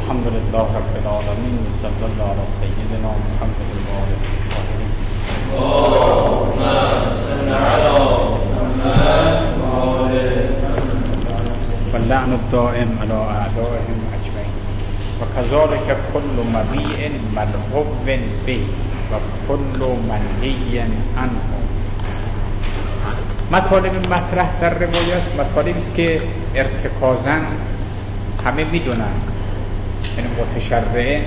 الحمد لله رب العالمين صلی الله علی سیدنا محمد و آله الطاهرین. اللهم صل علی محمد و آله واللعن الدائم على اعدائهم اجمعین. و کذالک کل مبیع ملعوب به و کل منهی عنه. مطالب مطرح در روایت مطالبی است که ارتکازاً همه میدونن، یعنی متشرعه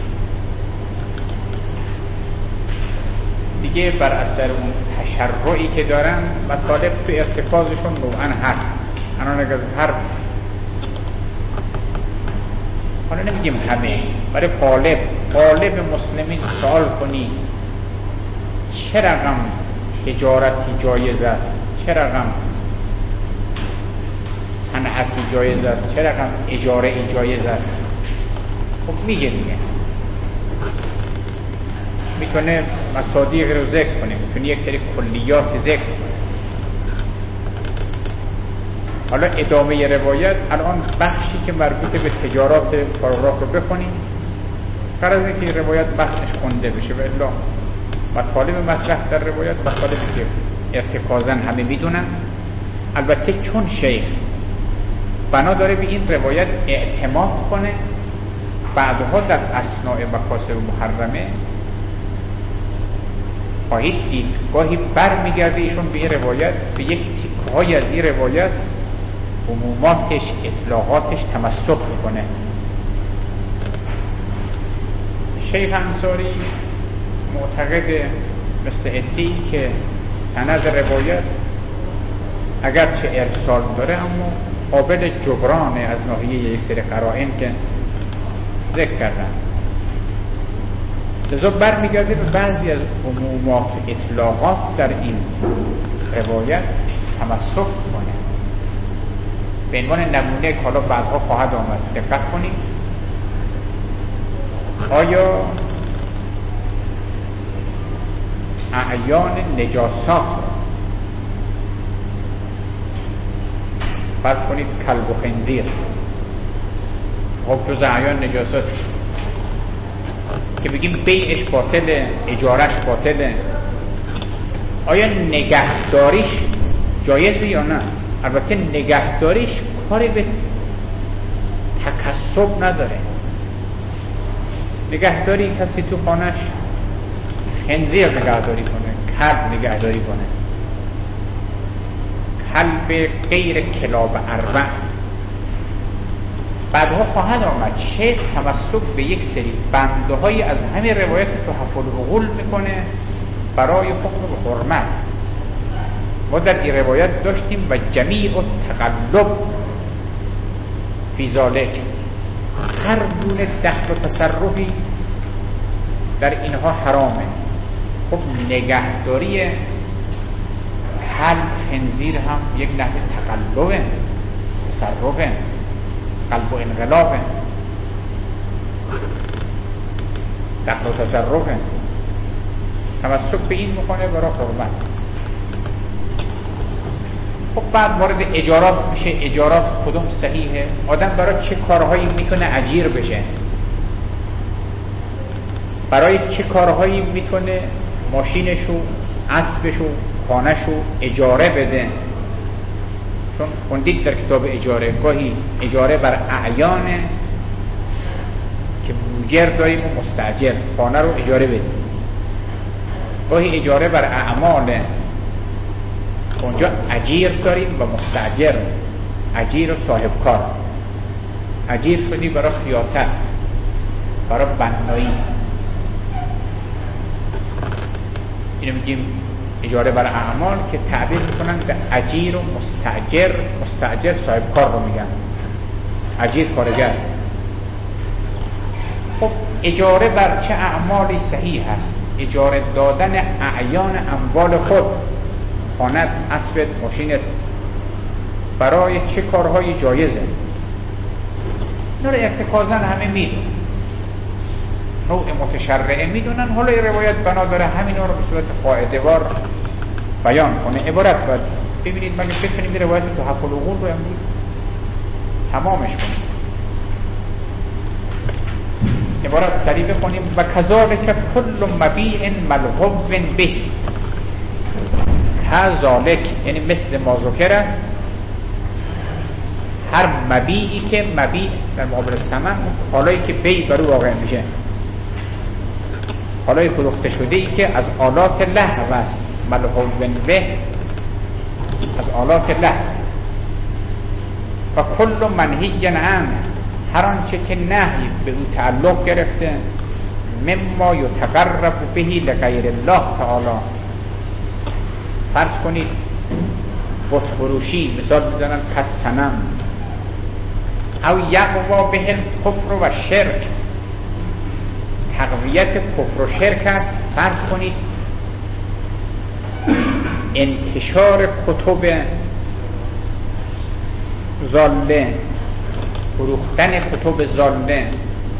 دیگه بر اثر اون تشرعی که دارن مطالب تو ارتکازشون نوعاً هست. الان از هر حالا نمیگیم همه، برای غالب مسلمین سوال کنی چه رقم تجارتی جایز است، چه رقم صنعتی جایز است، چه رقم اجاره ای جایز است، خب میگه میتونه مصادیق رو ذکر کنه، میتونه یک سری کلیات ذکر کنه. حالا ادامه روایت الان بخشی که مربوط به تجارات پاراگراف رو بخونیم، قرار اینه که روایت بخشش خونده بشه و الا مطالب مطرح در روایت مطالبی که ارتکازاً همه میدونن. البته چون شیخ بنا داره به این روایت اعتماد کنه، بعدها در اثناء مکاسب محرمه خواهید دید گاهی بر میگرده ایشون به این روایت، به یک تیکه‌های از این روایت عموماتش اطلاقاتش تمسک میکنه. شیخ انصاری معتقد مثل ادعی که سند روایت اگرچه ارسال داره اما قابل جبرانه از ناحیه یک سری قرائن که ذکر کردن، لذا برمیگرده به بعضی از عمومات اطلاقات در این روایت تمسک کنه به عنوان نمونه که حالا بعدها خواهد آمد. دقت کنید آیا اعیان نجاسات فرض کنید کلب و خنزیر، خب جز اعیان نجاسات که بگیم بیعش باطله، اجارش باطله، آیا نگهداریش جایزه یا نه؟ البته نگهداریش کاری به تکسب نداره. نگهداری کسی تو خانش خنزیر نگهداری کنه، کلب نگهداری کنه، کلب غیر کلاب اربع، بعدها خواهد آمد شیخ تمسک به یک سری بنده های از همین روایت تحف العقول میکنه برای حکم به حرمت. ما در این روایت داشتیم و جمیع التقلب فی ذالک، هر گونه دخل و تصرفی در اینها حرامه. خب نگهداری کلب خنزیر هم یک نحو تقلبه، تصرفه، قلب و انقلابه، دخل و تصرفه، تمسک به این میکنه برای حرمت. خب بعد وارد اجارات میشه. اجارات کدوم صحیحه؟ آدم برای چه کارهایی میتونه اجیر بشه؟ برای چه کارهایی میتونه ماشینشو، اسبشو، خانهشو اجاره بده؟ چون خوندید در کتاب اجاره گاهی اجاره بر اعیانه که موجر داریم و مستاجر، خانه رو اجاره بدیم. گاهی اجاره بر اعماله، اونجا اجیر داریم و مستاجر، اجیر و صاحب کار. اجیر شدی برای خیاطت، برای بنایی، اینو میگیم اجاره بر اعمال که تعبیر میکنن به اجیر و مستاجر. مستاجر صاحب کار رو میگن، اجیر کارگر. خب اجاره بر چه اعمالی صحیح هست؟ اجاره دادن اعیان اموال خود، خانت، اسبت، ماشینت، برای چه کارهای جایزه؟ اینا رو ارتکازاً همه میدونن، نوع متشرعه میدونن. حالا این روایت بنا داره همینا رو به صورت قاعده‌وار بیان کنه. عبارت باید ببینید مگه بتونیم این روایت تحف العقول رو امروز تمامش کنیم. عبارت سریع بخونیم. و کذالک کل مبیع ملغو به، کذالک یعنی مثل ما ذکر است، هر مبیعی که مبیع در مقابل ثمن، کالایی که بیع بر او واقع میشه، کالای فروخته شده ای که از آلات لهو است، ملغو به از آلات لهو. و کل منهی عنه، هر آنچه که نهی به او تعلق گرفته، مما یتقرب به لغیر الله تعالی. فرض کنید بت فروشی مثال میزنن پس صنم، او یقوا به الکفر و شرک، تقویت کفر و شرک است. فرض کنید انتشار کتب ضاله، فروختن کتب ضاله،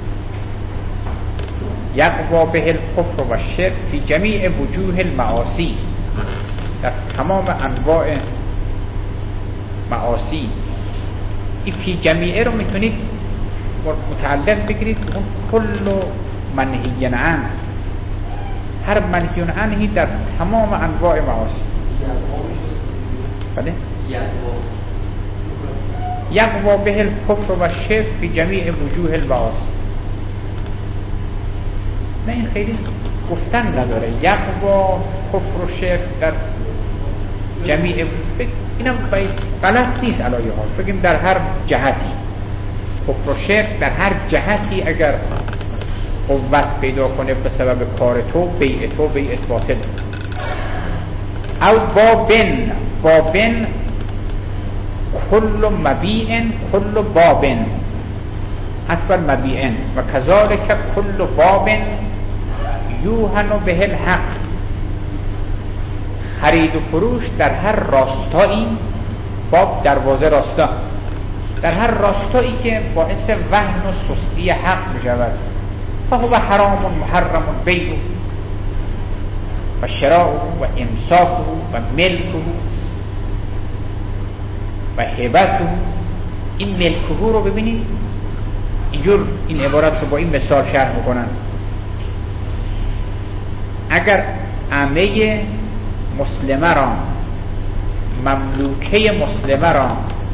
یقوا به الکفر و شرک فی جمیع وجوه المعاصی، در تمام انواع معاصی. این فی جمیعه رو میتونید متعلق بگیرید اون کل منهی عنه، هر منهی عنهی در تمام انواع معاصی. بله؟ یقوا به الکفر و شرک فی جمیع وجوه المعاصی. نه این خیلی گفتن نداره. یقوا کفر و شرک در جمیع، اینم غلط نیست علایه حال بگیم در هر جهتی. کفر و شرک در هر جهتی اگر قوت پیدا کنه به سبب کار تو، بیع تو بیعت باطل. او بابن کل مبیع کل بابن حتما مبیع. و کذالک کل باب یوهن به الحق، خرید و فروش در هر راستایی، باب دروازه راستا، در هر راستایی که باعث وهن و سستی حق میشود، فهو حرام محرم بیع و شراء و امساک و ملک و هبت. این ملکه رو ببینید اینجور این عبارت رو با این مثال شرح میکنن. اگر عمه مسلمه را، مملوکه مسلمه را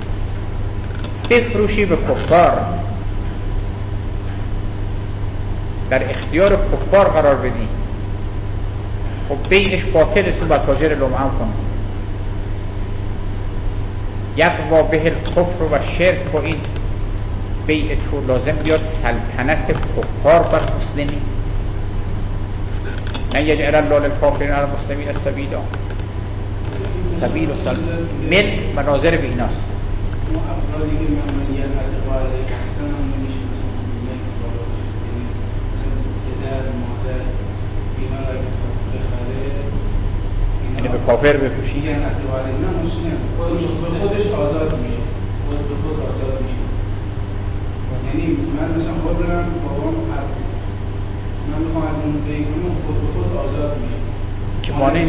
بفروشی به کفار، در اختیار کفار قرار بدی، خب بیعش باطل، تو با تاجر لمعه کنید. یقوا به الکفر و شرک، و این بیع تو لازم بیاد سلطنت کفار بر مسلمین. نه یجعل الله للکافرین علی المسلمین سبیلا، سبیل و سلطنت ملک مناظر به ایناست. اون افرادی که ممنوعیت اعتبار هستن هم نمیشه مثلا پدر مادر اینا را بخره، یعنی به کافر بفروشی، یعنی اعتبار نه مسلم خودش آزاد میشه، خود به خود آزاد میشه. یعنی من مثلا خود برم بابام من میخوام از اون بیگونم، خود به خود آزاد میشه که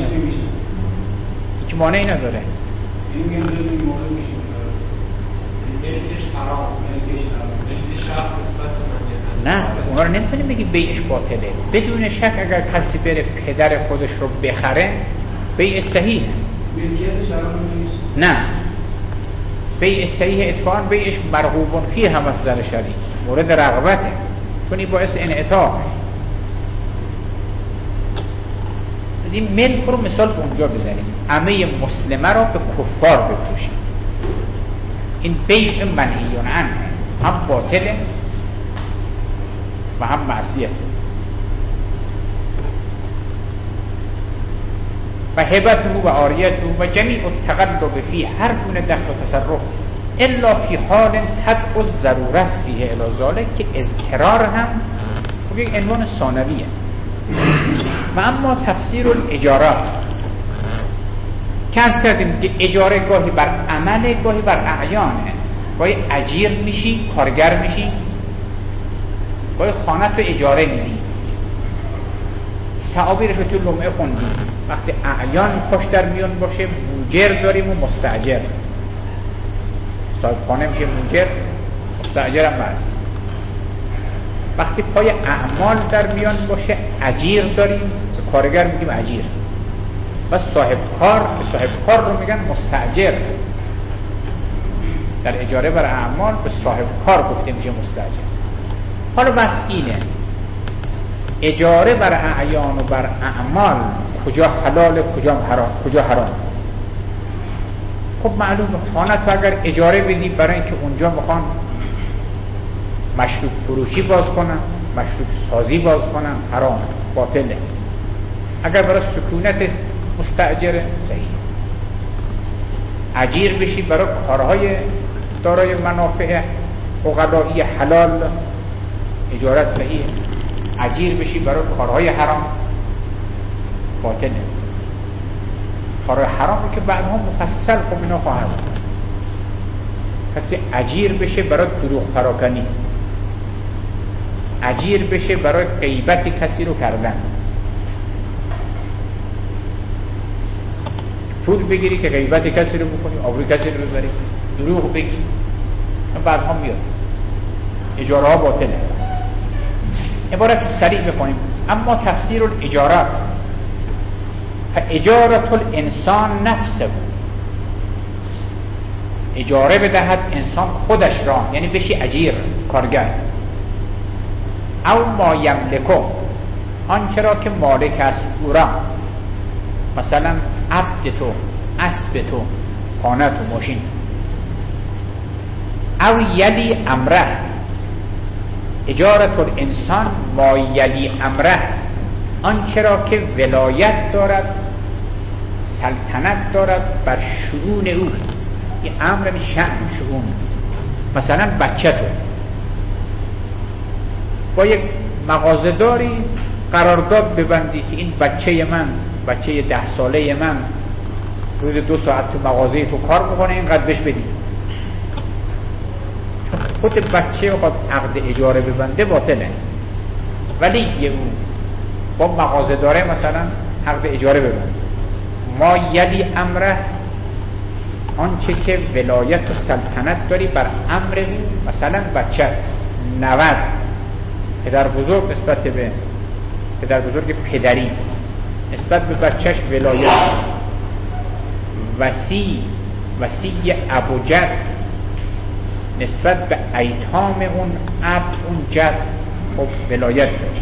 مانعی نداره. این میگم دوی موقع میشه ملکش حرام، ملکش شرف نسبت به نه اونا رو نمیتونیم بگیم بیعش باطله. بدون شک اگر کسی بره پدر خودش رو بخره بیع صحیحه. ملکیتش حرام نیست؟ نه، بیع صحیح اتفاقا بیعش مرغوب فیه هم از نظر شرعی، مورد رغبته، چون این باعث انعطاف. از این ملک رو مثال به اونجا بزنیم، عمه مسلمه را به کفار بفروشیم، این بیع منهی عنه، هم باطله و هم معصیته. و هبته و عاریته و جمیع التقلب فی، هر گونه دخل و تصرف، الا فی حال تدعو الضرورت فیه الی ذلک، که اضطرار هم یک عنوان ثانویه. و اما تفسیر الاجاره که از کردیم که اجاره گاهی بر عمل گاهی بر اعیانه، گاهی اجیر میشی کارگر میشی، گاهی خانه تو اجاره میدی. تعابیرش رو تو لمعه خوندی، وقتی اعیان پشت در میون باشه موجر داریم و مستاجر. صاحب خانه میشه موجر، مستاجر هم بعد. وقتی پای اعمال در میان باشه اجیر داریم، کارگر میگیم اجیر، و صاحب کار رو میگن مستاجر. در اجاره بر اعمال به صاحب کار گفته میشه مستاجر. حالا بحث اینه اجاره بر اعیان و بر اعمال کجا حلاله کجا حرام. خب معلومه خانه تو اگر اجاره بدی برای اینکه اونجا میخوان مشروب فروشی باز کنن، مشروب سازی باز کنن، حرام، باطله. اگر برای سکونت مستاجر صحیح. اجیر بشی برای کارهای دارای منافع عقلایی حلال، اجارت صحیح. اجیر بشی برای کارهای حرام، باطله. کارهای حرام که بعدها مفصل خب اینا خواهد بود. کسی اجیر بشه برای دروغ پراکنی، اجیر بشه برای غیبت کسی رو کردن، پول بگیری که غیبت کسی رو بکنی، آبروی کسی رو ببری، دروغ بگی، بعدها میاد. اجاره ها باطله. عبارت سریع بکنیم. اما تفسیر الاجارات، فاجارت الانسان نفسه، اجاره بدهد انسان خودش را، یعنی بشی اجیر، کارگر. او ما یملکو، آنچه را که مالک است او را، مثلا عبد تو، اسب تو، خانه تو، ماشین. او یلی امره، اجارت الانسان ما یلی امره، آنچه را که ولایت دارد، سلطنت دارد بر شؤون او. این امر یعنی شأن، شؤون. مثلا بچه تو با یک مغازه‌داری قرارداد ببندی که این بچه من، بچه 10 ساله من روز 2 ساعت تو مغازه تو کار میکنه، اینقدر بهش بدی. چون خود بچه بخواد عقد اجاره ببنده باطله، ولی او با مغازه داره مثلا عقد اجاره ببنده. ما یلی امره، آنچه که ولایت و سلطنت داری بر امر او، مثلا بچه 90 پدر بزرگ نسبت به پدر بزرگ پدری نسبت به بچهش ولایت، وصی ابوجد نسبت به ایتام اون عبد، اون جد، خب ولایت داره.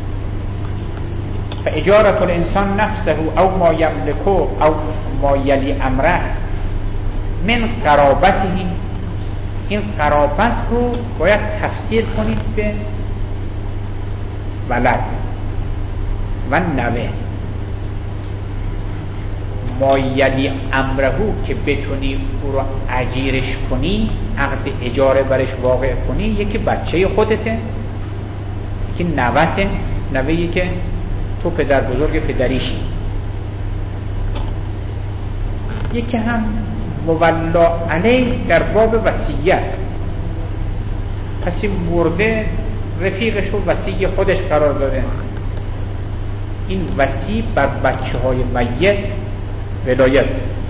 فاجارت الانسان نفسه او ما یملکه او ما یلی امره من قرابته. این قرابت رو باید تفسیر کنید به ولد و نوه. ما یلی امرهو که بتونی او رو اجیرش کنی، عقد اجاره برش واقع کنی، یکی بچه خودته، یکی نوته، نوهی که تو پدر بزرگ پدریشی، یکی هم مولا علیه در باب وصیت. پس این مرده رفیقش رو وصی خودش قرار داده، این وصی بر بچه های میت ولایت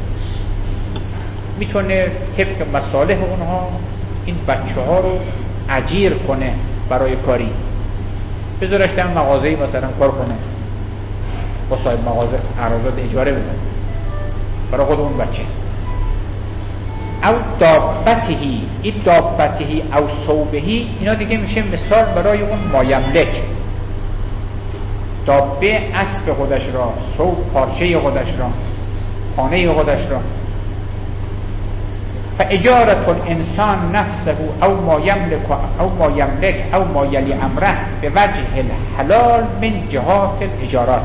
میتونه طبق مصالح اونها این بچه ها رو اجیر کنه برای کاری، بذارش در مغازه‌ای مثلا کار کنه، با صاحب مغازه قرارداد اجاره بده برای خود اون بچه. او دابتهی، این دابتهی او صوبهی، اینا دیگه میشه مثال برای اون مایملک. دابه اسب خودش را، صوب پارچه خودش را، خانه خودش را. فاجارت الانسان نفسه او ما یملک او ما یلی امره به وجه الحلال من جهات الاجارات.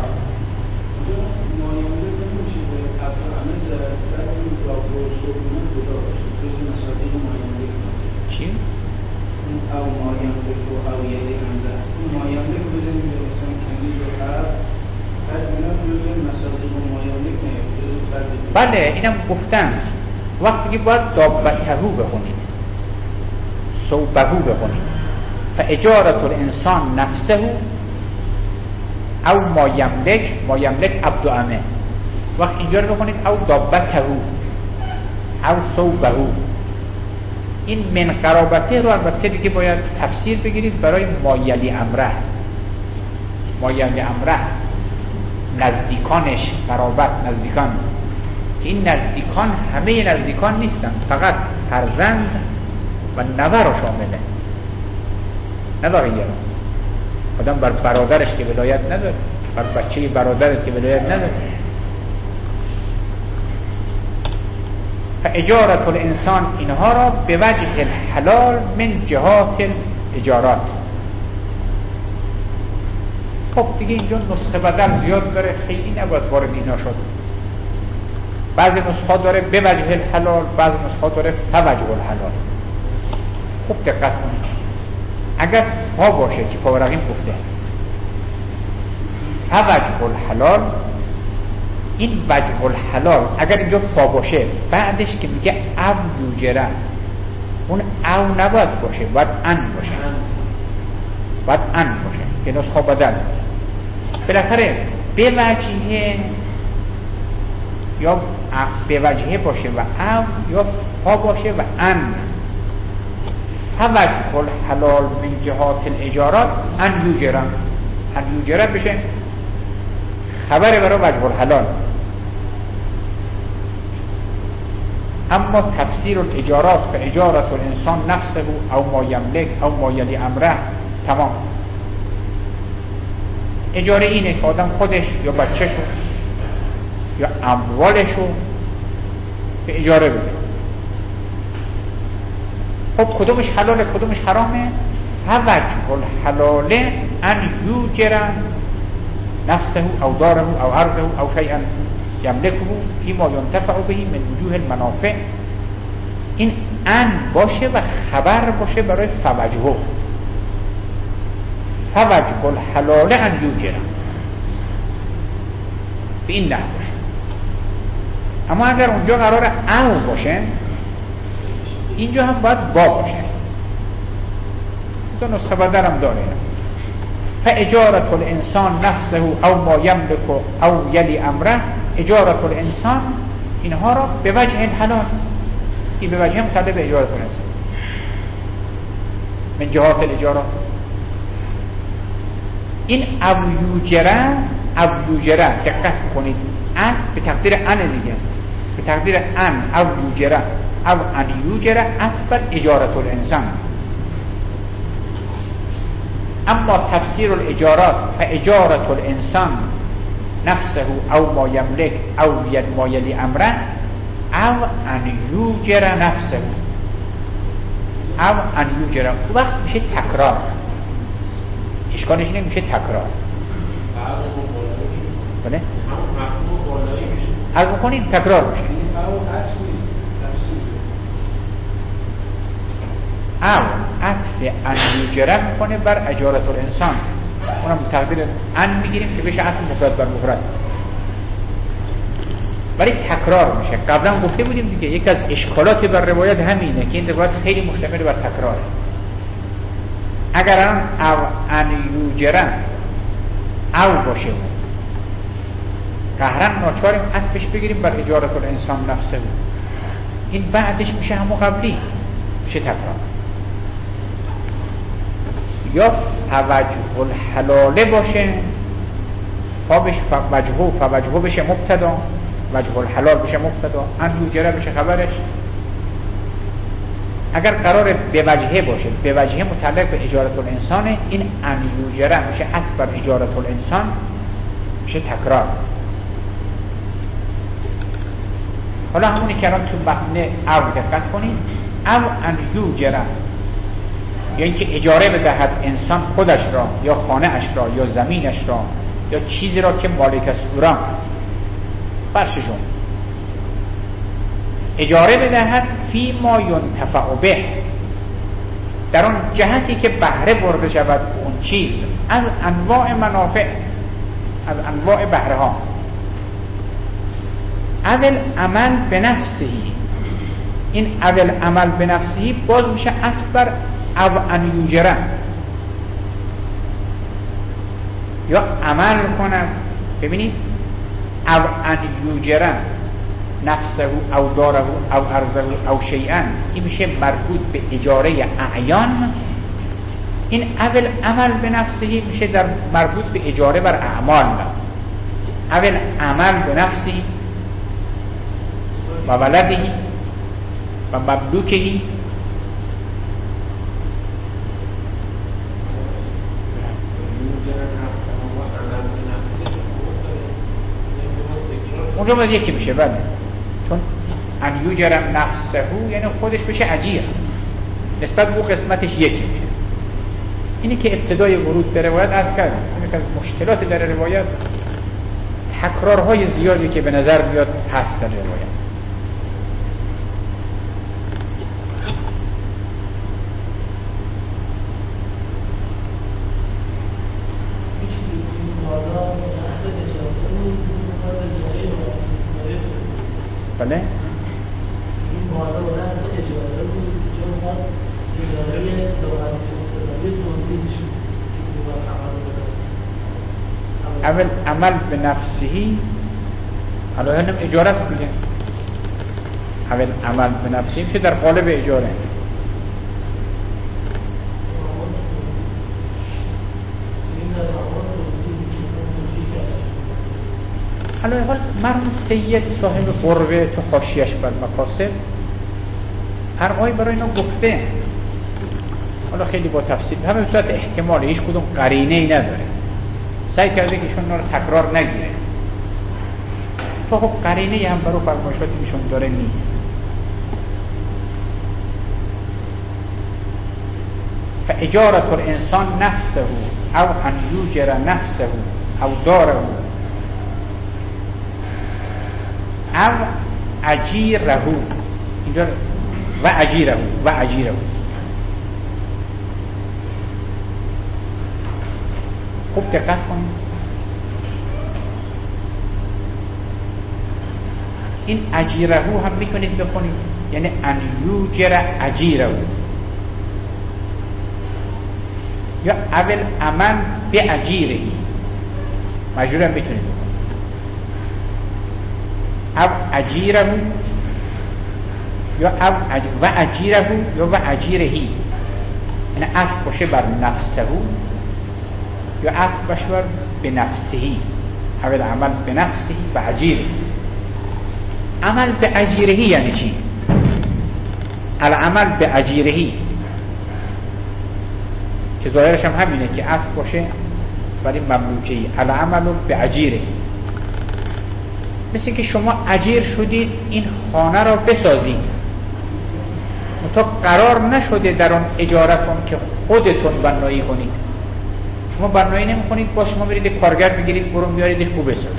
چی؟ او ما یملک او یلی امره، ما یملک بزنیم مثلا کنیز و بعد اینا بزنیم مسائل ما یملک نه. بله اینم گفتن وقتی که باید دابتهو بخونید، صوبهو بخونید. فاجارت الانسان نفسه او ما یملک عبد و امه. وقت اینجا رو بخونید او دابتهو او صوبهو، این من قرابته رو البته دیگه باید تفسیر بگیرید برای مایلی امره. مایلی امره نزدیکانش، قرابت نزدیکان، که این نزدیکان همه نزدیکان نیستن، فقط فرزند و نوه رو شامله، نه بقیه رو. آدم بر برادرش که ولایت نداره، بر بچه برادرش که ولایت نداره. فاجارت الانسان اینها را به وجه الحلال من جهات الاجارات. خب دیگه اینجا نسخه بدل زیاد داره، خیلی نباید وارد اینا شد. بعضی نسخه داره به وجه الحلال، بعضی نسخه داره فوجه الحلال. خوب دقت کنید، اگر فا باشه که فا رقیم گفته فوجه الحلال، این وجه الحلال اگر اینجا فا باشه بعدش که میگه او یوجره، اون او نباید باشه، باید ان باشه، باید ان باشه که نسخه بدل. بالاخره به وجهه یا به وجهه باشه و او، یا فا باشه و ان. فوجه الحلال من جهات الاجارات ان یوجره، ان یوجره بشه خبر برای وجه الحلال. اما تفسیر الاجارات فاجارت الانسان نفسه او ما یملک او ما یلی امره تمام. اجاره اینه که آدم خودش یا بچه‌شو یا اموالشو به اجاره بده. خب کدومش حلاله کدومش حرامه؟ فوجه الحلال ان یوجر نفسه او داره او عرضه او شیئا یملکه فیما ینتفع به من وجوه المنافع. این ان باشه و خبر باشه برای فوجه. فوجه الحلال ان یوجر، به این نحو باشه. اما اگر اونجا قرار او باشه، اینجا هم باید با باشه. تو نسخه بدلم داره. فاجارت الانسان نفسه او ما یملک او یلی امره، اجارت الانسان اینها را به وجه الحلال، این به وجه متعلق به اجارت الانسان من جهات الاجارات. این او یوجره دقت کنید، ان به تقدیر ان دیگه، به تقدیر ان او یوجره او ان یوجره بر اجارت الانسان. اما تفسیر الاجارات فاجارت الانسان نفسه او ما یملک او ما یلی امره او ان یوجر نفسه او ان یوجر، وقت میشه تکرار. اشکالش اینه میشه تکرار. بله؟ از میکنیم تکرار میشه. او عطف ان یوجره میکنه بر اجارت الانسان، اونم تقدیر ان میگیریم که بشه عطف مفرد بر مفرد، ولی تکرار میشه. قبلا گفته بودیم دیگه یکی از اشکالات بر روایت همینه که این روایت خیلی مشتمل بر تکراره. اگر او ان یوجره او باشه قهرن ناچاریم عطفش بگیریم بر اجارت الانسان نفسه، این بعدش میشه همون قبلی، میشه تکرار. یا فوجه الحلاله باشه، فوجه بشه مبتدا، وجه الحلال بشه مبتدا، ان یوجره بشه خبرش. اگر قرار به وجهه باشه، به وجهه متعلق به اجارت الانسانه، این ان یوجره میشه عطف بر اجارت الانسان، میشه تکرار. حالا همونی که الان تو متن او دقت کنید، او ان یوجره یعنی که اجاره بدهد انسان خودش را یا خانه اش را یا زمینش را یا چیزی را که مالک است او را، فرششون اجاره بدهد فی ما ینتفع به، در اون جهتی که بهره برده شود اون چیز از انواع منافع، از انواع بهره ها. اول عمل به نفسهی، این اول عمل به نفسهی باز میشه عطف بر او ان یوجره، یا عمل کند. ببینید او ان یوجره نفسه او داره او ارزه او شیئا، این میشه مربوط به اجاره اعیان. این اول عمل به نفسه میشه در مربوط به اجاره بر اعمال. اول عمل به نفسه و ولده و مملوکه. اونجا باید یکی میشه، بله، چون ان یوجر نفسه یعنی خودش بشه اجیر، نسبت به قسمتش یکی میشه. اینی که ابتدای ورود به روایت عرض کردم، یکی از مشکلات در روایت تکرارهای زیادی که به نظر میاد هست در روایت. بله؟ این بالا و رأس اجاره بود، چون اجاره دوران استدالی توضیح میشون اول عمل به نفسهی، حالا هم اجاره است دیگه. اول عمل به نفسهی میشه در قالب اجاره. حالا مرحوم سید صاحب قربه تو حاشیه‌اش بر مقاصد هر برای اینا گفته، حالا خیلی با تفصیل، همه به صورت احتمالی، هیچ کدوم قرینه ای نداره، سعی کرده که ایشون رو تکرار نگیره. تو خب قرینه هم برای فرمایشاتی ایشون داره نیست. فاجارة الانسان نفسه او ان یوجر نفسه او داره او اجیره، اینجا و اجیره خوب دقت کنید. این اجیره هم میتونید بکنید، یعنی ان یوجر اجیره، یا اول عمل به اجیره مجرور هم میتونید بکنید، او اجیره یا او و اجیره یا و اجیرهی، یعنی عطف باشه بر نفسه یا عطف باشه بر به نفسهی. اول عمل به نفسهی و اجیره. عمل به اجیرهی یعنی چی؟ العمل به اجیرهی که ظاهرش هم همینه که عطف باشه برای مملوکهی، العمل به اجیرهی. مثل که شما اجیر شدید این خانه را بسازید، تا قرار نشده در آن اجاره کن که خودتون بنایی کنید. شما بنایی نمی کنید، با شما برید کارگر بگیرید برو میاریدش خوب بسازید،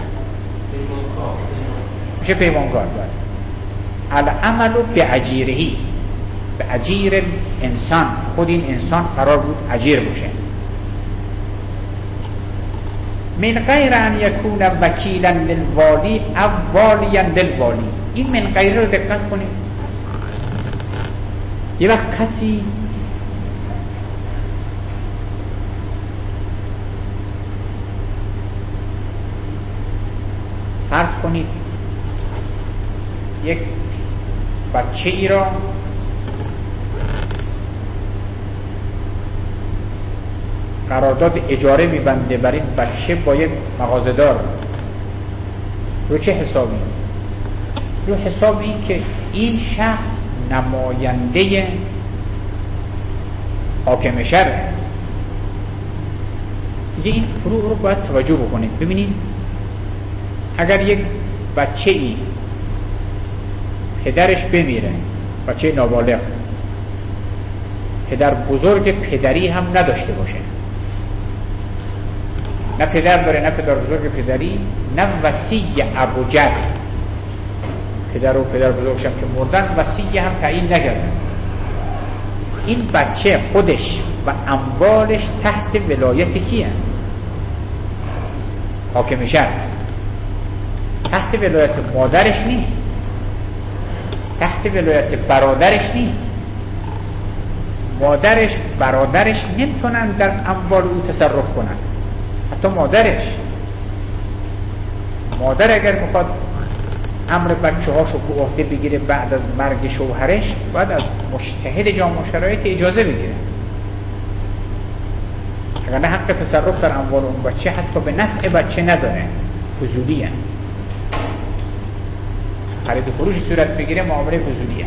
میشه پیمانکار. العمل به اجیرهی، به اجیر انسان، خود این انسان قرار بود اجیر باشه. من غیر ان یکون وکیلا للوالی او والیا للوالی. این من غیر رو دقت کنید. یه وقت کسی فرض کنید یک بچه ای را قرارداد اجاره میبنده برای این بچه با یک مغازه‌دار. رو چه حسابی؟ رو حساب این که این شخص نماینده حاکم شهره دیگه. این فروع رو باید توجه بکنید. ببینید اگر یک بچه ای پدرش بمیره، بچه نابالغ، پدر بزرگ پدری هم نداشته باشه، نه پدر داره نه پدر بزرگ پدری، نه وصی ابو جد، پدر و پدر بزرگش هم که مردن وصی هم تعیین نکردن، این بچه خودش و اموالش تحت ولایت کیه؟ حاکم شهر. تحت ولایت مادرش نیست، تحت ولایت برادرش نیست. مادرش برادرش نمیتونن در اموال او تصرف کنن، حتی مادر اگر میخواد امر بچه هاشو به عهده بگیره بعد از مرگ شوهرش، باید از مجتهد جامع شرایط اجازه بگیره. اگر نه حق تصرف در اموال اون بچه حتی به نفع بچه نداره، فضولیه. خرید و فروش صورت بگیره معامله فضولیه.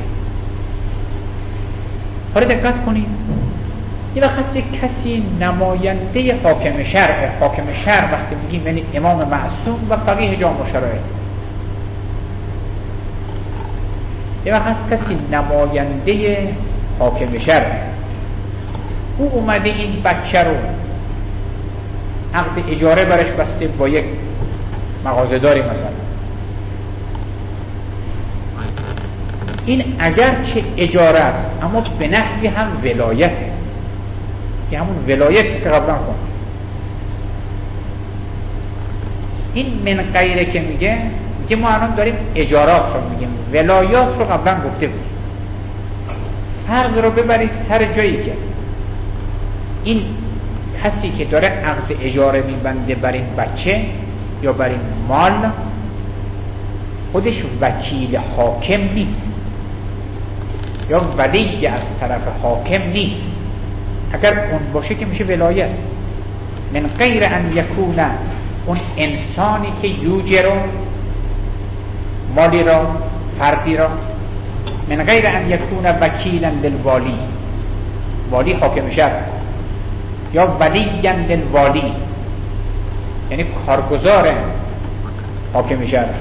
حالا دقت کنید، یه وقت هست یک کسی نماینده حاکم شرع، حاکم شرع وقتی میگیم یعنی امام معصوم و فقیه جامع شرایط. یه وقت هست کسی نماینده حاکم شرع، او اومده این بچه رو عقد اجاره برش بسته با یک مغازه‌داری مثلا. این اگرچه اجاره است اما به نحوی هم ولایته، که همون ولایتی که قبلا خوند. این من غیره که میگه ما الان داریم اجارات رو میگیم، ولایات رو قبلا گفته بود. فرض رو ببرید سر جایی که این کسی که داره عقد اجاره میبنده بر این بچه یا بر این مال خودش وکیل حاکم نیست یا ولی از طرف حاکم نیست. اگر اون باشه که میشه ولایت. من غیر ان یکون، اون انسانی که یوجر مالی را، فردی را، من غیر ان یکون وکیلا للوالی، والی حاکم شرع یا ولیا للوالی یعنی کارگزار حاکم شرع.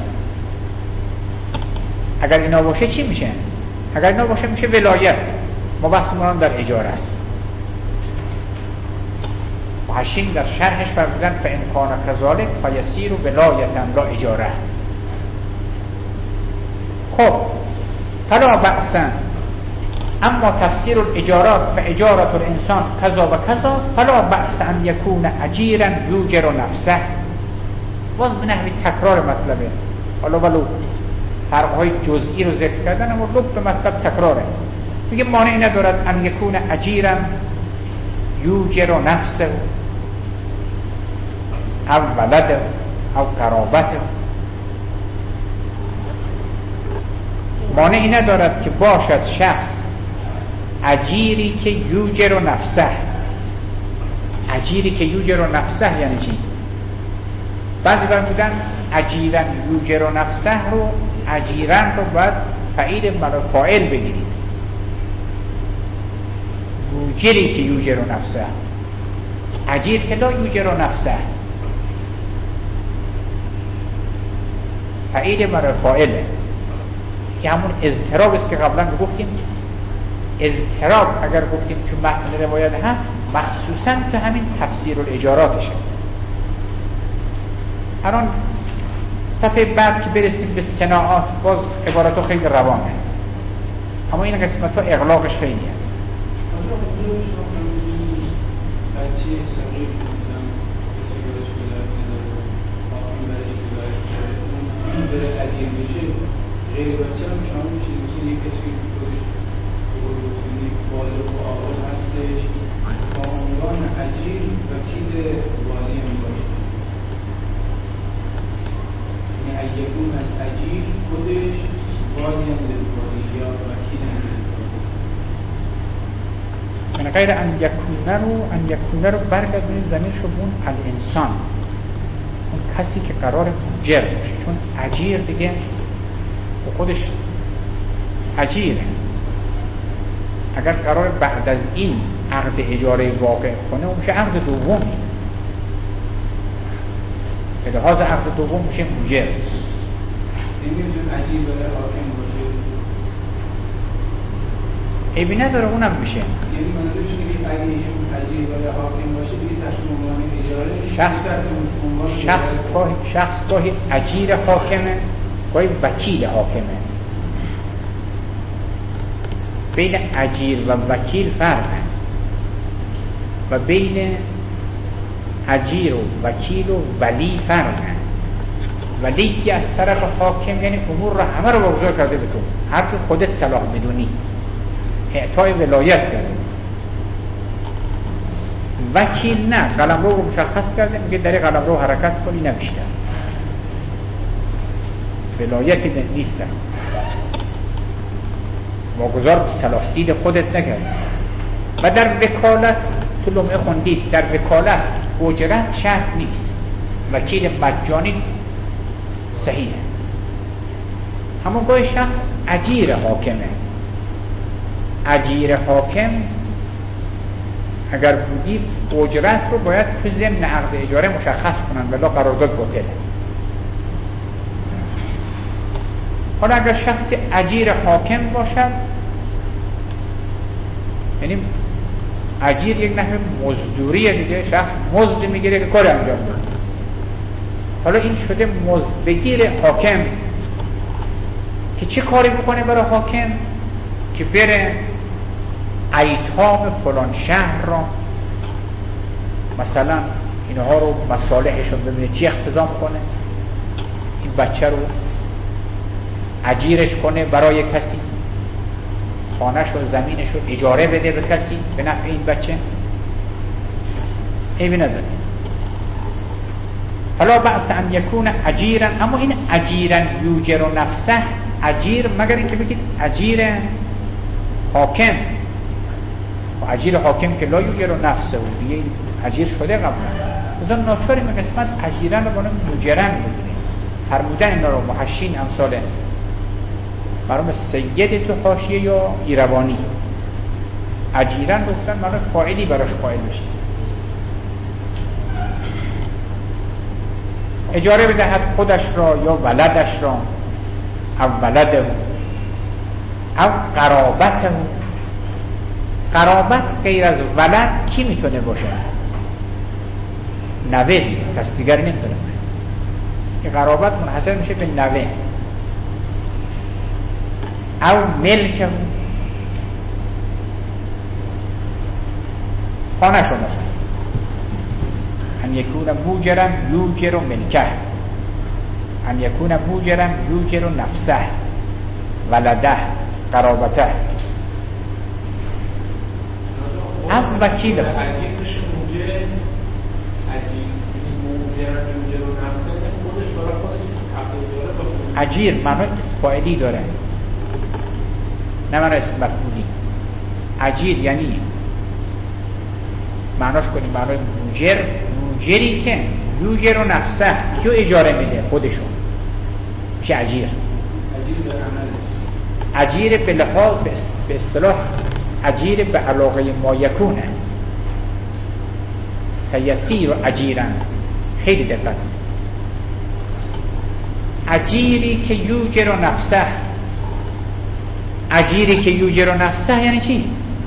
اگر اینا باشه چی میشه؟ اگر اینا باشه میشه ولایت. ما بحثمون در اجاره است. محشین در شرحش فرمودن فإن کان کذالک فیصیر ولایة لا اجاره. خب فلا بأس، اما تفسیر الاجارات فاجارة الانسان کذا و کذا فلا بأس ان یکون اجیرا یوجر نفسه. باز به نحو تکرار مطلبه، حالا ولو فرقهای جزئی رو ذکر کردن اما لب به مطلب تکراره. میگه مانعی ندارد ان یکون اجیرا یوجر نفسه او ولده او قرابته. مانعی ندارد که باشد شخص اجیری که یوجر نفسه. اجیری که یوجر نفسه یعنی چی؟ بعضی فرمودن اجیرن یوجر نفسه رو، اجیرن رو باید فعیل فاعل بگیرید. یوجری که یوجر نفسه، اجیر که لا یوجر نفسه، فعیل فاعله. که همون اضطراب است که قبلا گفتیم. اضطراب اگر گفتیم تو متن روایت هست، مخصوصا تو همین تفسیر الاجاراتشه. الان صفحه بعد که برسیم به صناعات باز عباراتو خیلی روانه، اما این قسمت ها اغلاقش خیلیه. بچه صغیر مثلا کسی برش بلد نداره، آقایی برش بلد نداره، اون بره عجیب بشه، غیر بچه هم شما میشه مثل یک کسی که خودش بزرگی بالغ و عاقل هستش با عنوان اجیر وکیل والی هم باشه. یعنی اگرون از اجیر خودش والی هم دلوالی یا وکیل هم دلوالی. من غیر ان یکونه رو برگردونید زمین شو بون الانسان، اون کسی که قرار مجر باشه. چون اجیر دیگه خودش اجیره. اگر قرار بعد از این عقد اجاره واقع کنه اون میشه عقد دومی. به لحاظ عقد دوم میشه مجر. نمیتون اجیر برای حاکم باشه، عیبی نداره، اونم میشه. یعنی منظورش اینه که اگه ایشون اجیر برای حاکم باشه دیگه تحت عنوان اجاره شخص گاهی اجیر حاکمه، گاهی وکیل حاکمه. بین اجیر و وکیل فرقه و بین اجیر و وکیل و ولی فرقه. ولی که از طرف حاکم یعنی امور رو همه رو واگذار کرده به تو، هر چون خود صلاح بدونی اعطای ولایت کرده. وکیل نه، قلمرو رو مشخص کرده، میگه در قلمرو حرکت کنی، نه بیشتر. ولایتی نیست، واگذار به صلاح دید خودت نکرد. و در وکالت تو لمعه خوندید، در وکالت اجرت شرط نیست، وکیل مجانی صحیحه. همون گاهی شخص اجیر حاکمه، اجیر حاکم اگر بودی اجرت رو باید تو ضمن عقد اجاره مشخص کنن ولی قرارداد باطله. حالا اگر شخص اجیر حاکم باشد، یعنی اجیر یک نحو مزدوریه دیگه، شخص مزد میگیره که کار انجام بده. حالا این شده مزد بگیر حاکم که چه کاری بکنه برای حاکم؟ که بره ایتام فلان شهر را مثلا اینها رو مصالحشون ببینه چی اختزام کنه، این بچه رو اجیرش کنه برای کسی، خانهش و زمینش رو اجاره بده به کسی به نفع این بچه، عیبی نداره. حالا بأس ان یکون اجیرا، اما این اجیرا یوجر و نفسه، اجیر مگر اینکه بگید اجیر حاکم، و اجیر حاکم که لا یوجر و نفسه و دیگه اجیر شده قبلا. بزن ناچاریم قسمت اجیرن رو بانم یوجرن بگیریم. فرمودن اینا رو محشین امثال مرحوم سید تو حاشیه یا ایروانی اجیرن گفتن مرحوم فاعلی براش قائل بشه. اجاره بدهد خودش را یا ولدش را، او ولده او قرابته. قرابت غیر از ولد کی میتونه باشه؟ نوه، کس دیگری نمیتونه باشه. این قرابت منحصر میشه به نوه. او ملک خانه شو مثلا ان یکون موجرا یوجر ملکه، ان یکون موجرا یوجر نفسه، ولده، قرابته. هم وکیل اجیر معنی اسفائلی داره، نه معنی اسم مفعولی. اجیر یعنی معناش کنیم معنی موجر، موجری که یوجر و نفسه کیو اجاره میده؟ خودشون میشه اجیر. اجیر به لحاظ به اصطلاح اجیر به علاقه ما یکونه، سیسیر و اجیرن. خیلی دقت. اجیری که یوجر و نفسه، اجیری که یوجر و نفسه یعنی چی؟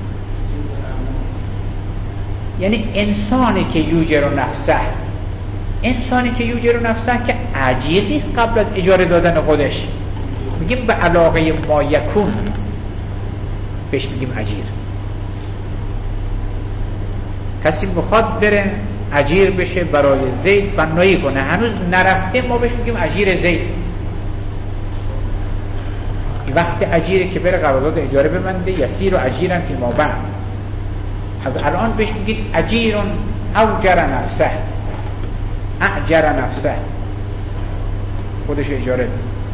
یعنی انسانی که یوجر و نفسه، انسانی که یوجر و نفسه که اجیر نیست قبل از اجاره دادن خودش، میگیم به علاقه ما یکون بهش میگیم اجیر. کسی میخواد بره اجیر بشه برای زید بنایی کنه، هنوز نرفته، ما بهش میگیم اجیر زید. این وقت اجیره که بره قرارداد اجاره ببنده، یسیر و اجیرن فی ما بعد. از الان بهش میگید اجیرون اوجر نفسه، اجر نفسه، خودش اجاره.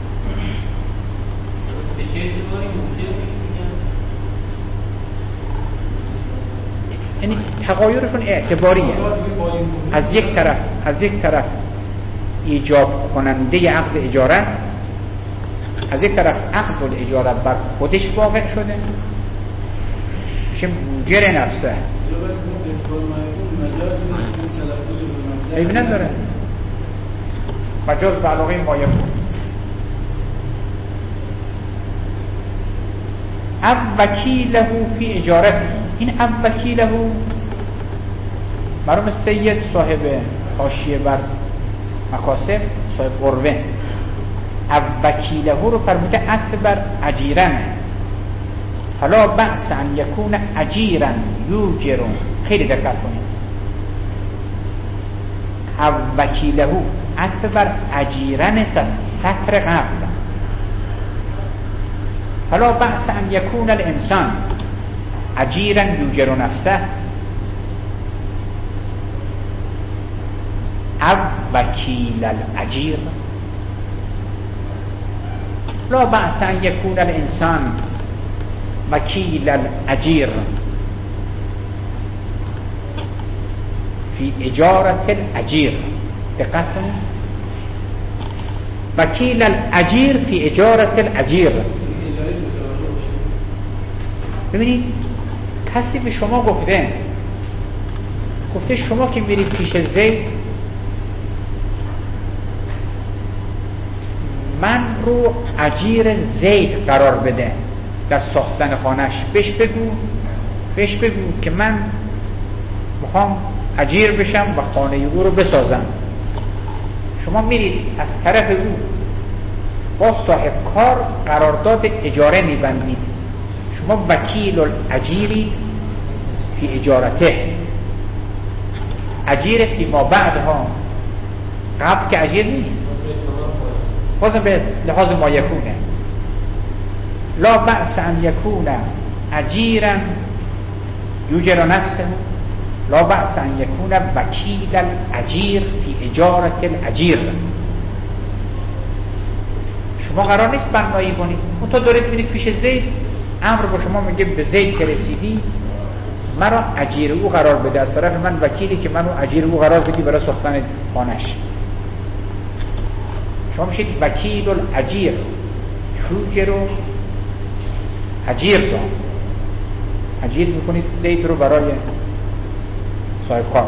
یعنی تغایرشون اعتباریه. از یک طرف ایجاب کننده عقد اجاره است، از یک طرف عقد الاجاره بر خودش واقع شده میشه موجر نفسه. عیب نداره، مجاز به علاقه ما یکون. اب وکیله فی اجارتی، این اب وکیله مرحوم سید صاحب حاشیه بر مکاسب، صاحب قروه، اب وکیله رو فرموده عطف بر اجیرن. حالا بأس ان یکون اجیرن یوجرون، خیلی دقت کنید. اب وکیله عطف بر اجیرن سطر قبل. حالا بأس ان یکون الانسان اجیرا یوجر نفسه او وکیل الاجیر. لا بأس ان یکون الانسان وکیل الاجیر فی اجارت الاجیر. دقت کنید، وکیل الاجیر فی اجارت الاجیر. ببینید کسی به شما گفته شما که میرید پیش زید، من رو اجیر زید قرار بده در ساختن خانهش. بهش بگو که من میخوام اجیر بشم و خانه او رو بسازم. شما میرید از طرف او با صاحب کار قرارداد اجاره میبندید. شما وکیل الاجیرید فی اجارته. اجیر فی ما بعدها، قبل که اجیر نیست، بازم به لحاظ ما یکونه. لا بأس ان یکون اجیرا یوجر نفسه، لا بأس ان یکون وکیل الاجیر فی اجارت الاجیر. شما قرار نیست بنایی کنید، اون تا دارید میرید پیش زید، امر با شما میگه به زید که رسیدی مرا اجیر او قرار بده، از طرف من وکیلی که منو اجیر او قرار بدی برای ساختن خانه‌اش. شما میشید وکیل الاجیر، یوجر رو اجیر رو اجیر میکنید زید رو برای صاحب کار.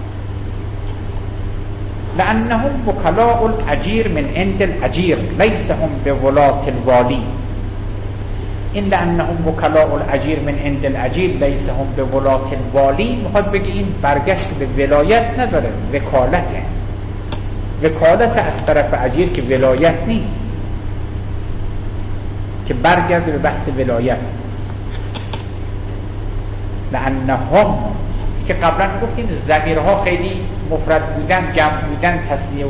لأنهم وکلاء الاجیر من عند الاجیر لیس هم بولاة الوالی. این لأنهم وکلاء الاجیر من عند الاجیر لیس هم بولاة الوالی میخواد بگه این برگشت به ولایت نداره، وکالته. وکالت از طرف اجیر که ولایت نیست، که برگرده به بحث ولایت. لأنهم که قبلا گفتیم ضمیرها خیلی مفرد بودن، جمع بودن، تثنیه و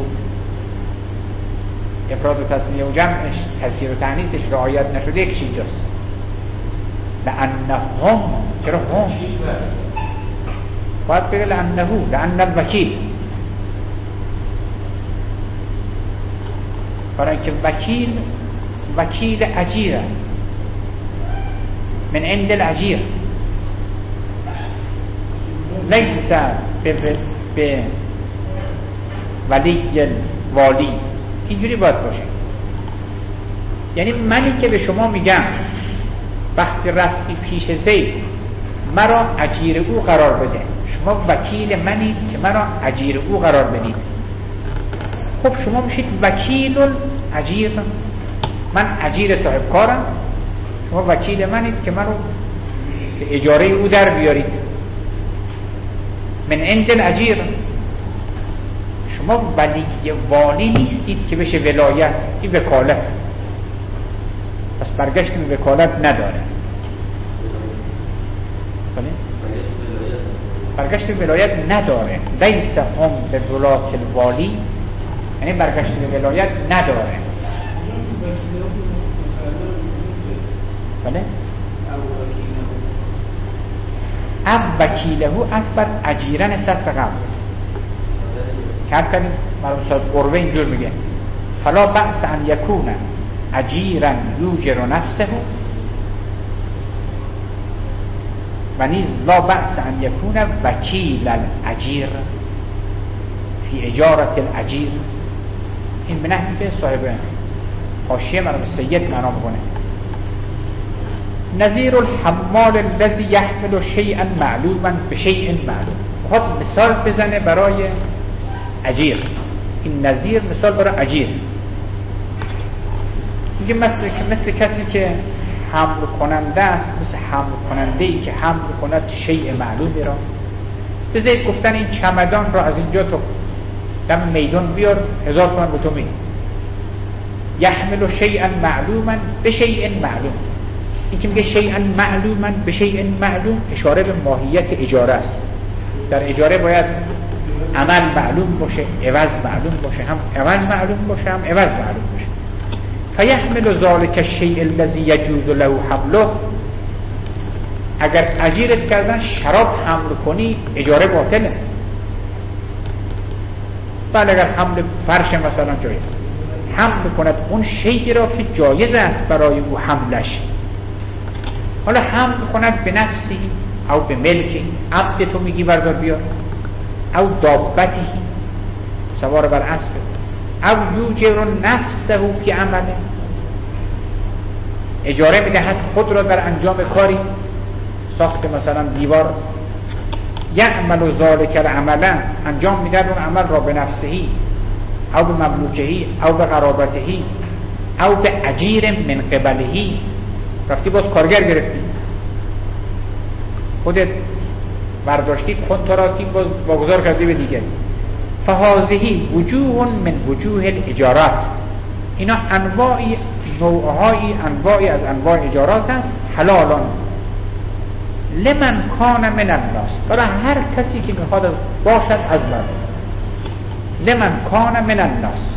افراد و تثنیه و جمعش، تذکیر و تأنیثش رعایت نشده، یکیش اینجاست. لأنهم، چرا هم؟ باید بگه لأنه، لأن الوکیل، برای اینکه وکیل اجیر است، من عند الاجیر، لیس به ولی الوالی. اینجوری باید باشه. یعنی منی که به شما میگم وقتی رفتی پیش زید مرا اجیر او قرار بده، شما وکیل منید که مرا اجیر او قرار بدید. خب شما میشید وکیل الاجیر، من اجیر صاحب کارم، شما وکیل منید که منو به اجاره او در بیارید. من عند الاجیر، شما ولی والی نیستید که بشه ولایت، این وکالت. پس برگشت به وکالت نداره. برگشت به ولایت نداره. لیس هم به ولاة الوالی، یعنی برگشت به ولایت نداره. بله؟ اب وکیله اکبر اجیرن سطر قبل که از کردیم مرحوم صاحب قربه اینجور میگه فلا بأس ان یکون اجیرن یوجر نفسه و نیز لا بأس ان یکون وکیل الاجیر فی اجارت الاجیر. این به نحوی که صاحب حاشیه مرحوم سید معنا میکنه نظیر الحمال الذی یحمل شیئا معلوما بشیء معلوم. خود مثال بزنه برای اجیر. این نظیر مثال برای اجیر میگه مثل کسی که حمل کننده است، مثل حمل کننده ای که حمل کند شیء معلومی را. به زید گفتن این چمدان را از اینجا تو دم میدان بیار، 1000 تومان به تو میدم. یحمل شیئا معلوما بشیء معلوم. این که میگه شیئا معلوما بشیء معلوم اشاره به ماهیت اجاره است. در اجاره باید عمل معلوم باشه، عوض معلوم باشه، هم عمل معلوم باشه هم عوض معلوم باشه. فیحمل ذلک الشیء الذی یجوز له حمله. اگر اجیرت کردن شراب حمل کنی اجاره باطله. بله اگر حمل فرش مثلا جایز، حمل کند اون شیئی را که جایز است برای او حملش. حالا حمل کند به نفسی او به ملکی، عبد تو میگی بردار بیار، او دابتی سوار بر اسب، او یوجر نفسه فی عمله، اجاره میدهد خود را در انجام کاری، ساخت مثلا دیوار، یعمل ذالک العمل، انجام میدهد اون عمل را به نفسهی او به مملوکهی او به قرابتهی او به اجیر من قبلهی. رفتی باز کارگر گرفتی، خودت برداشتی کنتراتی باز واگذار کردی به دیگری. فهذه وجوه من وجوه الاجارات، اینا انواعی انواعی از انواع اجارات است. حلالان لمن کان من الناس، برای هر کسی که میخواد باشد از مردم. لمن کان من الناس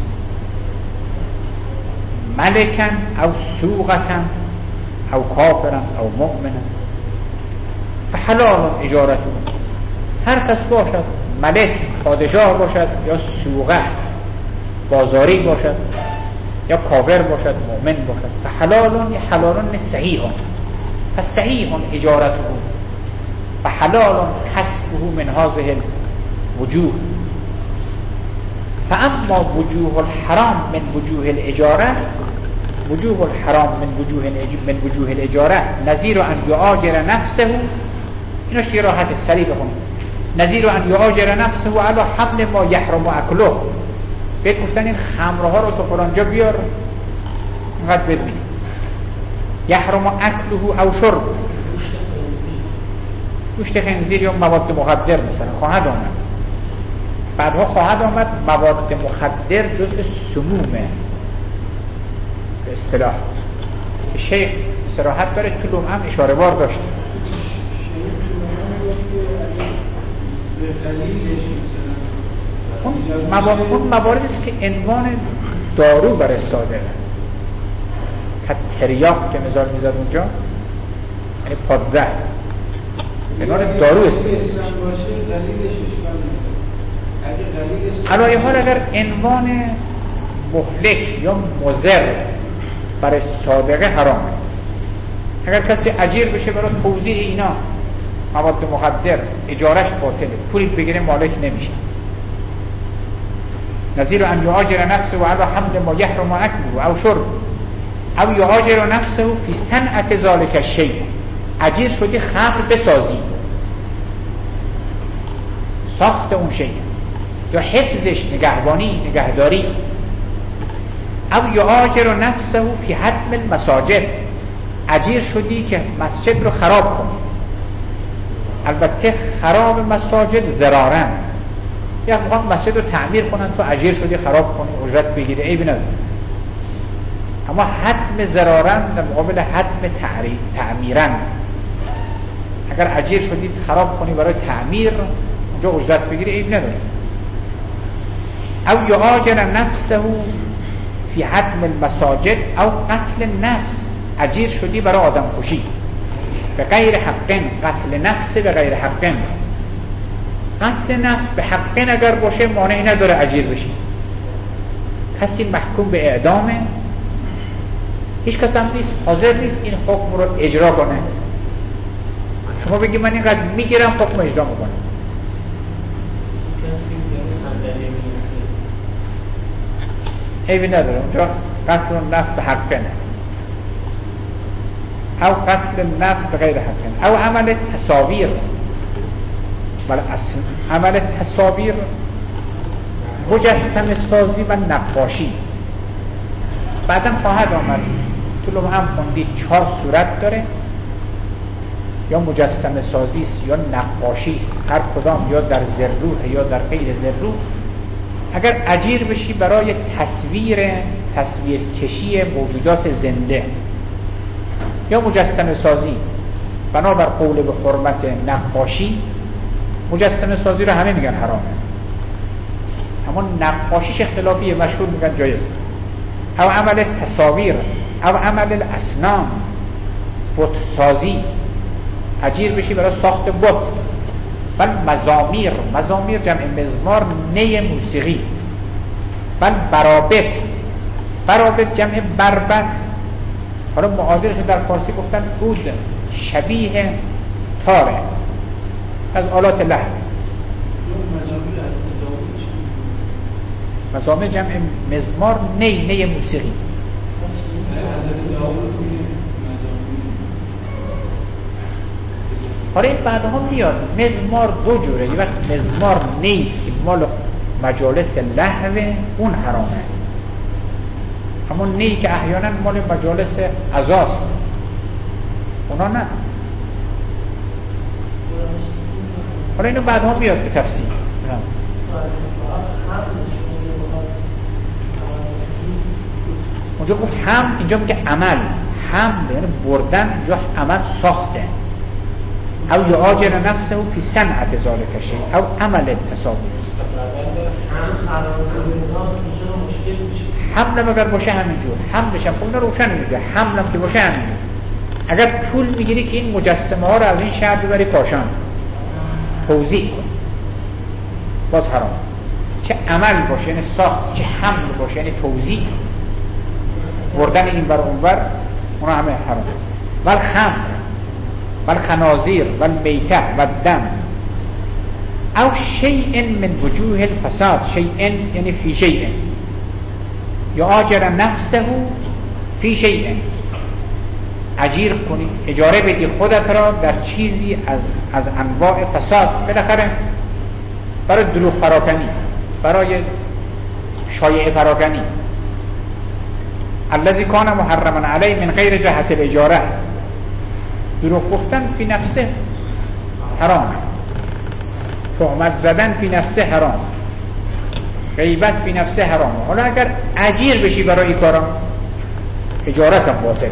ملکن او سوقتن او کافرن او مؤمنن، فحلال اجارتون، هر کس باشد، ملک پادشاه باشد یا سوقه بازاری باشد یا کافر باشد مؤمن باشد، فحلال حلال صحیح، فصحیح اجارته و حلال کسبه من هذه الوجوه. فاما وجوه الحرام من وجوه الاجاره، وجوه الحرام من وجوه الاجاره نظیر ان یؤاجر نفسه، اینو شراحت سریع بخونید، نظیر ان یؤاجر نفسه علی حمل ما یحرم اکله، بهت گفتن این خمرها رو تو فلانجا بیار اینقدر ببین، یحرم اکله او شرب، گوشت خنزیر یا مواد مخدر مثلا خواهد آمد، بعدها خواهد آمد مواد مخدر جزء سمومه به اصطلاح که شیخ صراحت داره تو لمعه هم اشاره بار داشته. اون موارد است که عنوان دارو بر استاده، که تریاق که مثال میزد اونجا یعنی پادزهر، عنوان دارو استفاده میشه. علایه حال اگر عنوان مهلک یا مضر برای صادقه حرامه. اگر کسی اجیر بشه برای توزیع اینا مواد مخدر، اجارش باطله، پولی بگیره مالک نمیشه. نظیر ان یؤاجر نفسه علی حمل ما یحرم اکله او شرب او یؤاجر نفسه فی صنعة ذلک الشیء، اجیر شدی خمر بسازی، ساخت اون شیء یا حفظش، نگهداری. او یؤاجر نفسه فی هدم المساجد، اجیر شدی که مسجد رو خراب کنی. البته خراب مساجد ضرارن، یا میخوان مسجد رو تعمیر کنن تو اجیر شدی خراب کنی اجرت بگیره، عیبی نداره. اما هدم ضرارن در مقابل هدم تعمیرن، اگر اجیر شدید خراب کنی برای تعمیر اونجا اجرت بگیره، عیب نداره. او یؤاجر نفسه فی هدم المساجد او قتل نفس، اجیر شدی برای آدم کشی به غیر حقن، قتل نفس به غیر حقن. قتل نفس به حقن اگر باشه مانعی نداره اجیر بشی. کسی محکوم به اعدامه، هیچ کس هم نیست حاضر نیست این حکم رو اجرا کنه. شما بگی من اینقدر میگیرم حکم اجرا میکنم، عیبی نداره. اونجا قتل نفس به حقنه او قتل نفس به غیر حقنه او عمل تصاویر. ولی عمل تصاویر مجسمه سازی و نقاشی بعدم خواهد آمد. تو هم خوندید 4 صورت داره، یا مجسمه سازی است یا نقاشی است، هر کدام یا در زروح یا در غیر زروح. اگر اجیر بشی برای تصویر کشی موجودات زنده یا مجسمه سازی، بنابر قول به حرمت نقاشی، مجسمه سازی رو همه میگن حرامه، اما نقاشیش اختلافیه، مشهور میگن جایزه. او عمل تصاویر او عمل الاسنام، بت سازی، اجیر بشی برای ساخت بت. بل مزامیر جمع مزمار، نی موسیقی. بل برابط برابط جمع بربط، حالا معادلش در فارسی گفتن عود، شبیه تاره، از آلات لحن. مزامیر جمع مزمار، نی موسیقی. حالا این بعدها میاد مزمار دو جوره، یه وقت مزمار نیست که مال مجالس لهوه، اون حرامه، اما نی که احیانا مال مجالس عزاست، اونا نه. حالا اینو بعدها میاد به تفصیل. اونجا گفت هم، اینجا میگه عمل، هم یعنی بردن، اینجا عمل ساخته. او یعاجر نفسه فی صنعت ذالک شیء او عمل تصاویر. حملم اگر باشه همینجور، حملش هم خب روشن میگه، حملم که باشه همینجور. اگر پول میگیری که این مجسمه ها رو از این شهر ببری کاشان توزیع کن، باز حرام. چه عمل باشه یعنی ساخت، چه حمل باشه یعنی توزیع، بردن این بر اون بر، اونا همه حرام. ول خمر ول خنازیر ول میته ول دم او شیء من وجوه الفساد. شیء یعنی فی شیء، یعاجر نفسه فی شیء، اجیر کنی، اجاره بدی خودت را در چیزی از انواع فساد، بالاخره برای دروغ پراکنی، برای شایعه پراکنی. الذی کان محرما علیه من غیر جهت الاجاره، دروغ گفتن فی نفسه حرام، تهمت زدن فی نفسه حرام، غیبت فی نفسه حرام. حالا اگر اجیر بشی برای این کارا، اجارت هم باطله.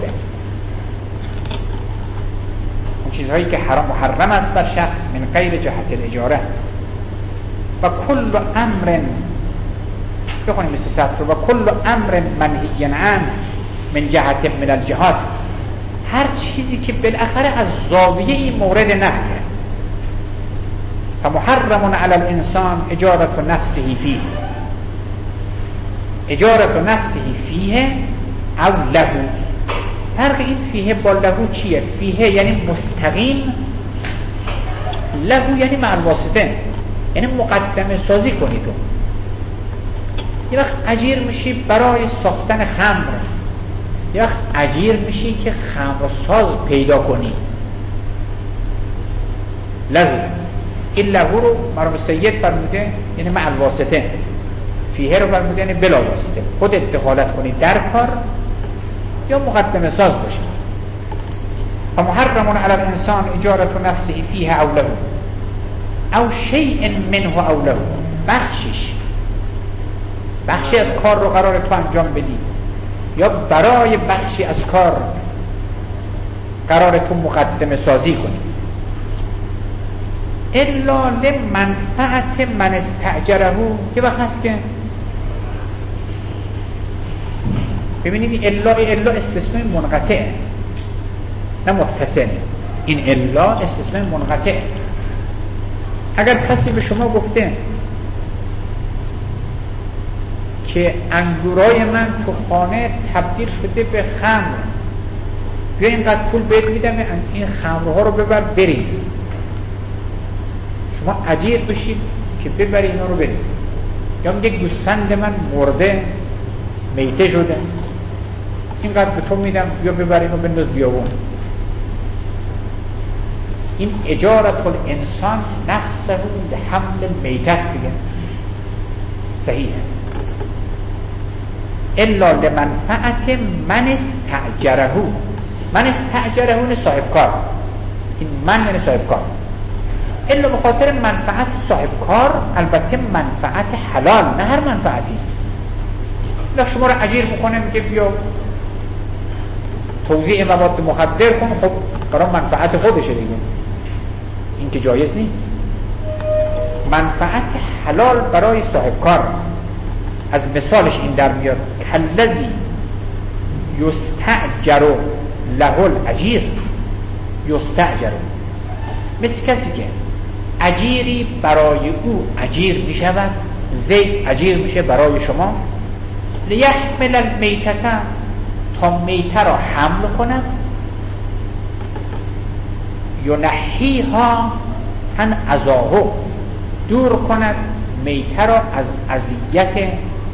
اون چیزهایی که حرام محرم است بر شخص من غیر جهت الاجاره. و کل امر، بخونیم مثل سطر، و کل امر منهی عنه من جهت من الجهات، هر چیزی که بالاخره از زاویه این مورد نهیه. فمحرم علی الانسان اجارت نفسه فیه، اجارت نفسه فیه او له. فرق این فیه با له چیه؟ فیه یعنی مستقیم، له یعنی مع الواسطه، یعنی مقدمه سازی کنی. تو یه وقت اجیر میشی برای ساختن خمر، یه وقت اجیر میشی که خمر ساز پیدا کنی. له، این له رو مرحوم سید فرموده یعنی مع الواسطه، فیه رو فرموده یعنی بلا واسطه، خودت دخالت کنی در کار یا مقدمه ساز باشی. فمحرم علی الانسان اجارت نفسه فیه او له او شیء منه او له، بخشی از کار رو قرار تو انجام بدی یا برای بخشی از کار قرار تو مقدمه سازی کنی. الا لمنفعت من استأجره، یه وقت هست که ببینید الا استثناء منقطع نه متصل. این الا استثناء منقطع. اگر کسی به شما گفته که انگورای من تو خانه تبدیل شده به خمر، بیا اینقدر پول بهت میدم این خمرها رو ببر بریز، شما اجیر بشید که ببری اینا رو بریز. یا میگه گوسفند من مرده میته شده، اینقدر به تو میدم بیا ببر اینو بنداز بیابون. این اجارت الانسان نفسه لحمل میته است دیگه، صحیحه. الا لمنفعت من استأجره، من استأجره صاحب کار، این من یعنی صاحب کار. الا به خاطر منفعت صاحب کار، البته منفعت حلال، نه هر منفعتی. لا شما رو اجیر میکنه میگه بیا توزیع مواد مخدر کن، خب برای منفعت خودشه دیگه، این که جایز نیست. منفعت حلال برای صاحب کار. از مثالش این در میاد کالذی یستأجر له الاجیر، یستأجر، مثل کسی که اجیری برای او اجیر میشود، زید اجیر میشه برای شما، لیحمل المیتة، تا میته را حمل کند، ینحیها عن اذاه، دور کند میته را از اذیت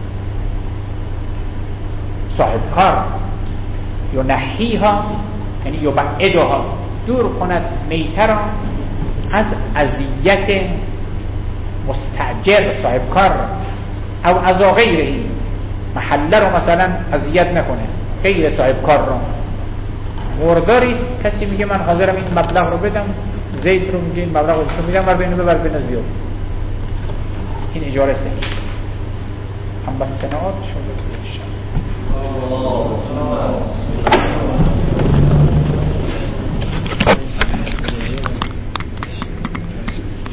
صاحب کار. ینحیها یعنی یبعدها، دور کند میته را از اذیت مستاجر صاحب کار، او از غیره، محله رو مثلا اذیت نکنه، غیر صاحب کار رو. مرداریست، کسی میگه من حاضرم این مبلغ رو بدم، زید رو میگه این مبلغ رو میدم، بر بینو ببر بین زیاد، این اجاره سنی. هم بس سنوات شده